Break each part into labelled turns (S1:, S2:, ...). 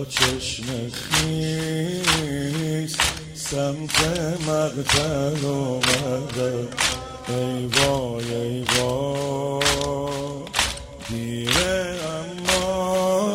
S1: چشم خیس سمت مقتل اومده. ای وای ای وای دیره اما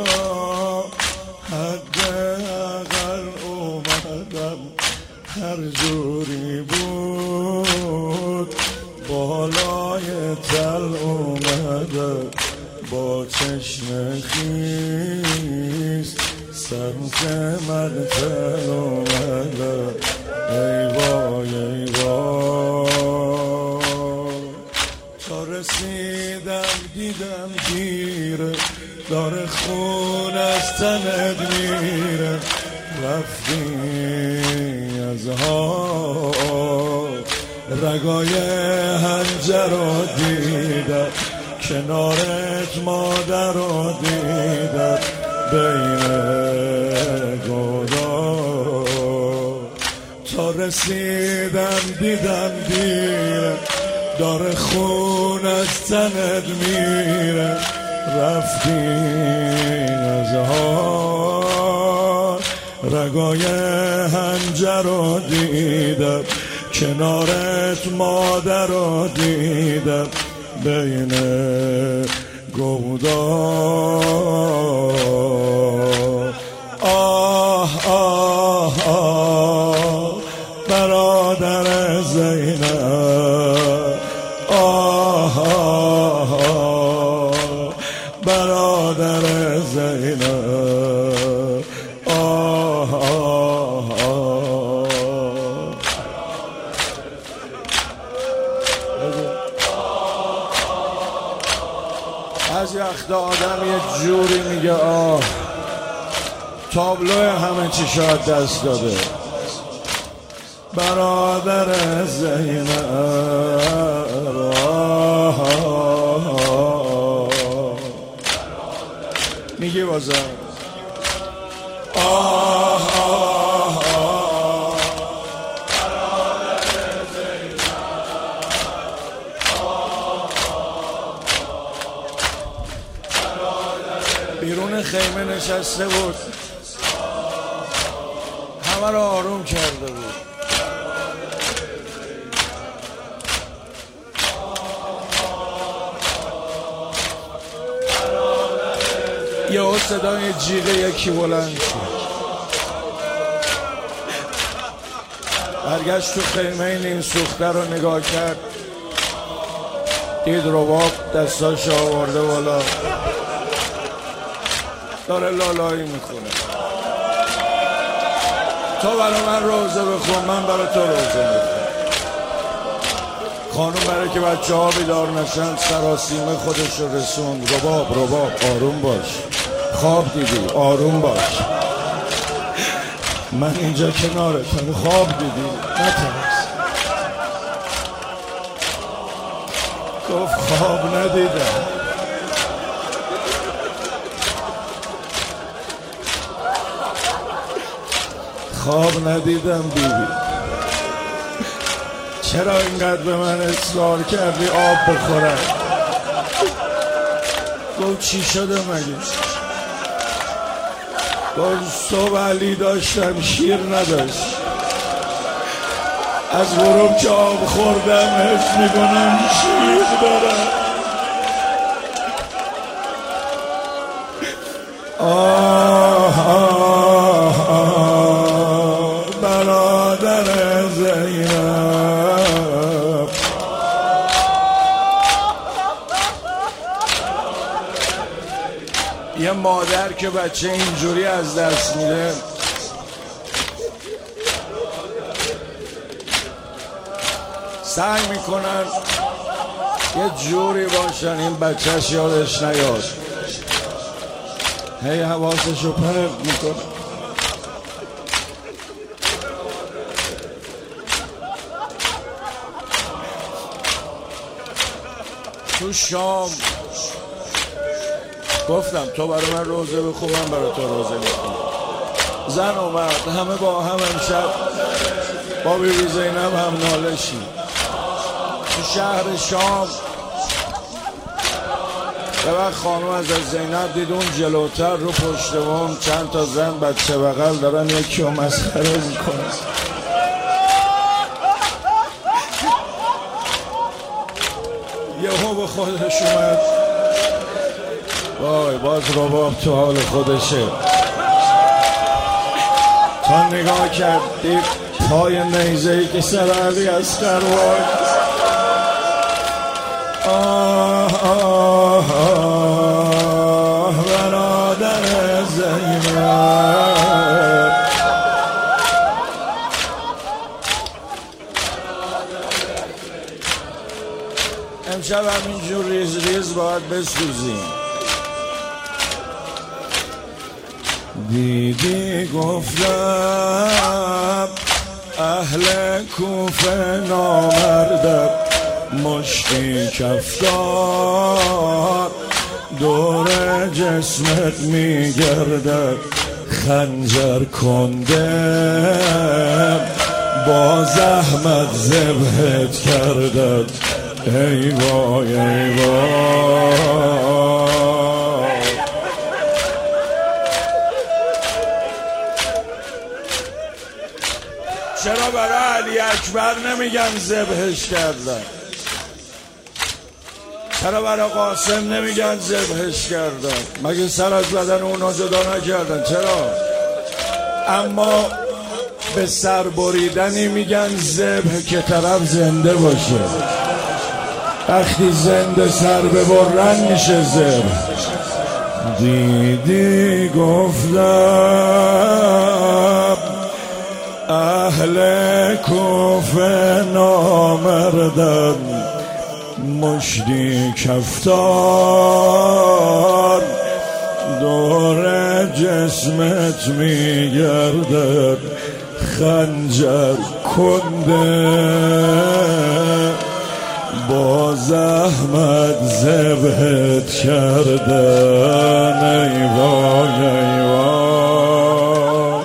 S1: حد اقل اومدم. هر جوری بود بالای تل اومده. با چشم خیس سمت مقتل اومده. ای وای ای وای تا رسیدم دیدم دیره داره خون از تنت میره. رفتی از ها رگای هنجر رو دیدم. کنارت مادر رو دیدم بین گودا. تا رسیدم دیدم دیره داره خون از تنت میره. رفتی از ها رگای هنجر رو دیدم. کنارت مادر رو دیدم بین گودا. آه آه آه برادر زینب. آه آه آه برادر زینب. آه آه آه از وقت آدم یه جوری میگه آه تابلو همه چی شاید دست داده. برادر زینب. آه میگی بازم آه آه آه برادر زینب. بیرون خیمه نشسته بود همه رو آروم کرده بود. یه صدای جیغ یکی بلند شد. برگشت تو خیمه این سوخته رو نگاه کرد. دید رباب دستاش آورده بالا داره لالایی میخونه. تو برای من روزه بخون من برای تو روزه میخونم. خانوم برای که بچه ها بیدار نشن سراسیمه خودش رو رسوند. رباب آروم باش. خواب دیدی آروم باش. من اینجا کنارتم. خواب دیدی نترس. گفت خواب ندیدم. خواب ندیدم بیبی. چرا اینقدر به من اصرار کردی آب بخورم؟ گفت چی شده مگه؟ گفت صبح علی داشتم شیر نداشت. از غروب که آب خوردم حس میکنم شیر دارم. آه آه آه برادر زینب. یه مادر که بچه اینجوری از دست میده سعی میکنن یه جوری باشن این بچهش یادش نیاد. هی حواسشو پرت میکنه. تو شام گفتم تو برای من روزه بخون من برای تو روزه میخونم. زن اومد همه با هم امشب با بیبی زینب هم نالشی. تو شهر شام یه وقت خانم از زینب دید اون جلوتر رو پشت بوم چند تا زن بچه بغل دارن یکی رو مسخره میکنن. یهو به خودش اومد، وای باز رباب تو حال خودشه. تا نگاه کرد دید پای نیزه‌ای که سر علی اصغر وای. آه آه آه برادر زینب. امشب همینجور ریز ریز باید بسوزیم. دیدی گفتم اهل کوفه نامردم، مشتی کفتار دور جسمت میگردد، خنجر کنده با زحمت ذبحت کردد. ای وای ای وای. چرا برای علی اکبر نمیگن ذبحش کردن؟ چرا برای قاسم نمیگن ذبحش کردن؟ مگه سر از بدن اونا جدا نکردن؟ چرا؟ اما به سر بریدنی میگن ذبح که طرف زنده باشه. وقتی زنده سر ببرن میشه ذبح. دیدی گفتم اهل کوفه نامردن، مشتی کفتار دور جسمت میگردد، خنجر کنده با زحمت ذبحت کردن. ای وای ای وای.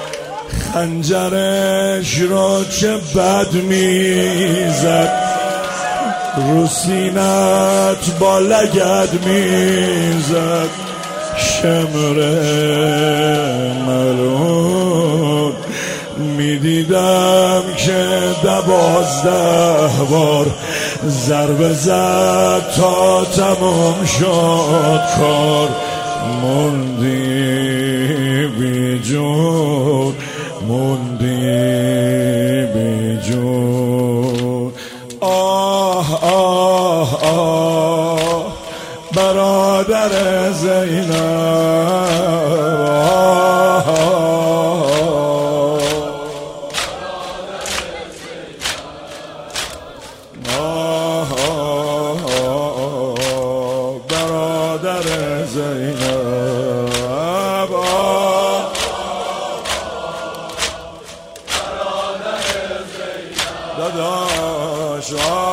S1: خنجرش رو چه بد میزد، رو سینت با لگد میزد. شمر ملون میدیدم که 12 بار ضربه زد تا تمام شد کار. موندی بی جون، موندی بی جون. آه آه آه برادر زینب. آه آه آه برادر زینب. داداش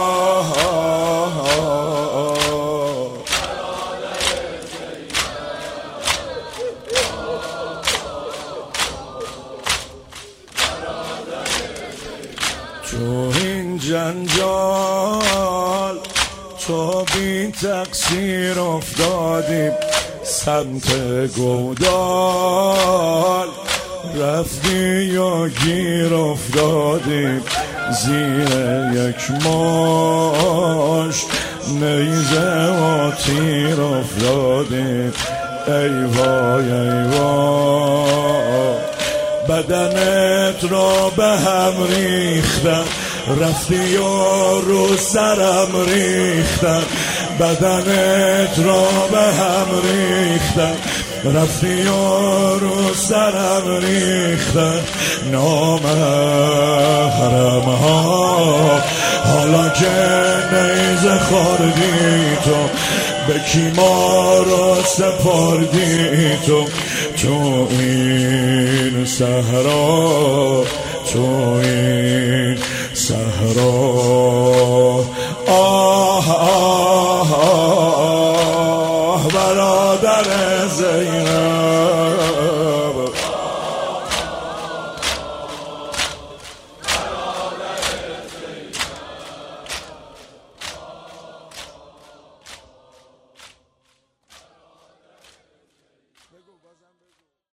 S1: تو این جنجال تو بی تقصیر افتادی سمت گودال، رفتی یا گیر افتادی زیر یک مشت نیزه و تیر افتادی. ای وای ای وای. بدنت را به هم ریختن، رفتی و رو سرم ریختن. بدنت را به هم ریختن، رفتی و رو سرم ریختن. نامحرم ها حالا که نیزه خوردی تو، به کی ما رو سپردی تو؟ تو این صحرا، تو این صحرا.